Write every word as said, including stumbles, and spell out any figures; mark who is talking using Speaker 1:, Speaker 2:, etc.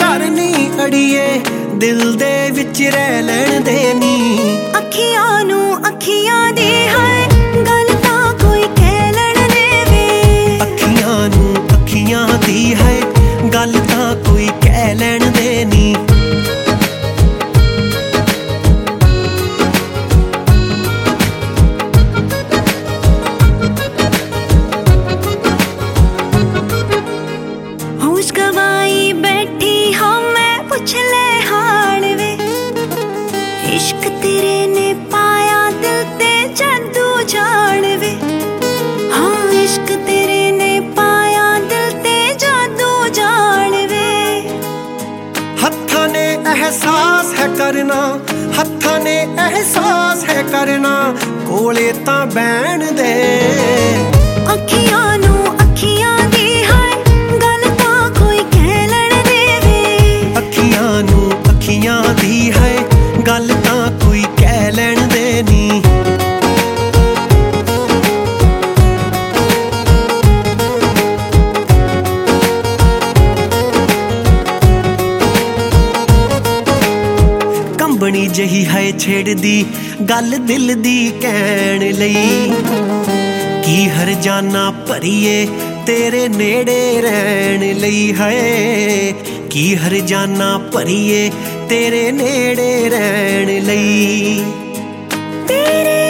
Speaker 1: डर नी अड़िए दिल दे विच रह लैण दे नी।
Speaker 2: अखियां नू अखियां दी है गल तां कोई कह लैण देवे।
Speaker 1: अखियां नू अखियां दी है गल तां कोई कह लैण दे नी।
Speaker 2: होश गवाई बैठी हाँ मैं पूछ ले हाल वे। इश्क तेरे ने पाया दिल ते जादू जान वे। हाँ इश्क तेरे ने पाया दिल ते जादू जान वे।
Speaker 1: हत्थां ने एहसास है करना हत्थां ने एहसास है करना कोले तां बैण दे।
Speaker 2: अखियां नू अखियां दी है गल तां कोई कह लैण देवे।
Speaker 1: अखियां नू अखियां दी है गल तां कोई कह लैण दे नी। कंबनी जही है छेड़दी गल दिल दी कहण लई। की हर जाना भरीए तेरे नेड़े रहण लई है। की हर जाना भरीए तेरे नेड़े रहण लई।
Speaker 2: तेरे